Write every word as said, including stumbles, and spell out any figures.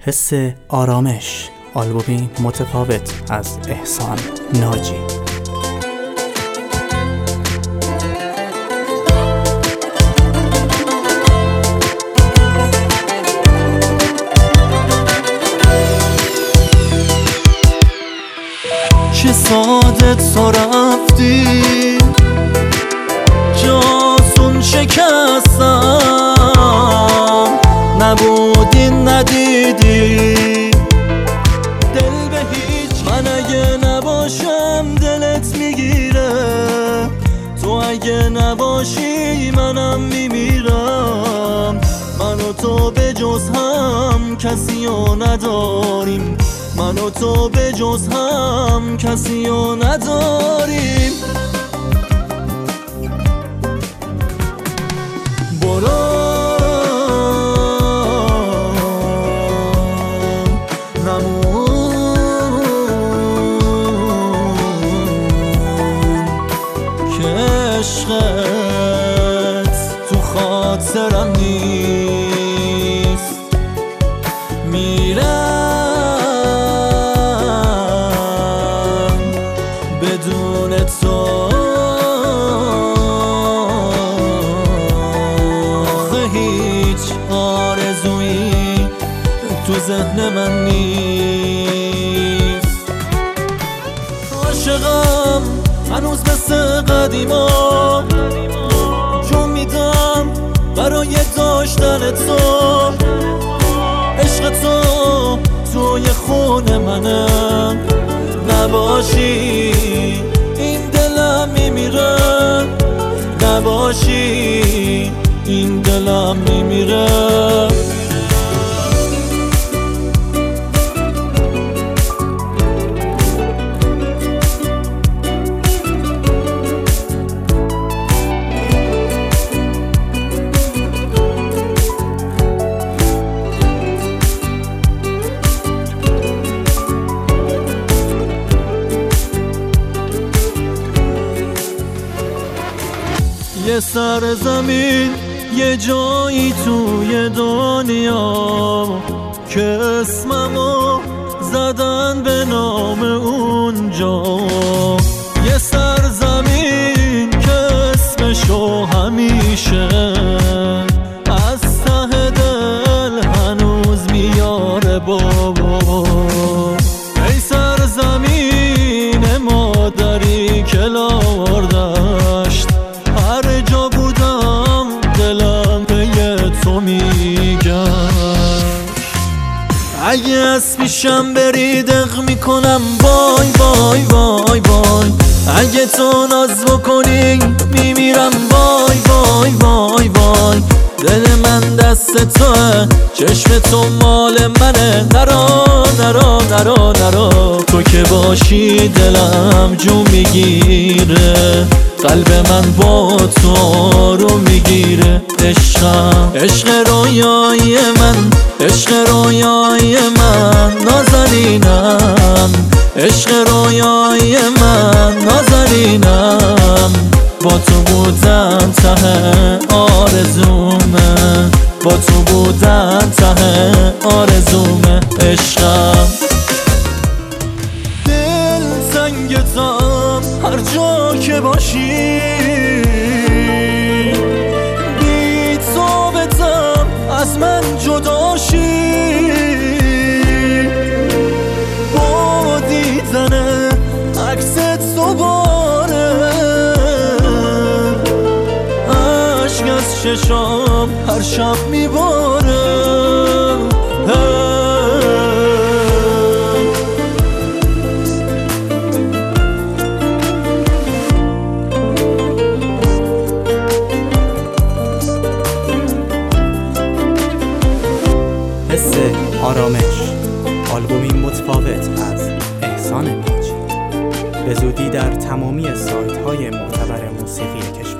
حس آرامش، آلبومی متفاوت از احسان ناجی. چه ساده تو رفتی، جاسون شکستم، نبودی ندیدی دل به هیچ. من اگه نباشم دلت میگیره، تو اگه نباشی منم میمیرم. من و تو به جز هم کسی رو نداریم، من و تو به جز هم کسی رو نداریم. برو نمون که عشقت تو خاطرم نیست. میرم بدون تو، آخه هیچ آرزویی تو ذهن من نیست. عاشقم هنوز مثل قدیما، جون میدم برای داشتن تو. عشق تو توی خون منه، نباشی این دلم میمیره، نباشی این دلم میمیره. یه سرزمین، یه جایی توی دنیا که اسممو زدن به نام اونجا. یه سرزمین که اسمشو همیشه از ته دل هنوز میاره بابا. ای سرزمین مادری که لاردشت، هر جا بودم دلم به تو میگم. اگه از پیشم بری دق میکنم وای وای وای وای. اگه تو ناز بکنی میمیرم وای وای وای وای. دل من دست توه، چشم تو مال منه. نرا نرا نرا نرا، تو که باشی دلم جو میگیره. قلب من با تو رو میگیره. عشقم عشق رویای من، عشق رویای من نازنینم. عشق رویای من نازنینم. با تو بودن ته آرزومه، با تو بودن ته آرزومه. عشقم دل تنگتم هر جا که باشی، بی تو بتم از من جداشی. با دیدن عکست دوباره عشق از چشام هر شب میباره. حس آرامش، آلبومی متفاوت از احسان ناجی. به زودی در تمامی سایت های معتبر موسیقی کشور.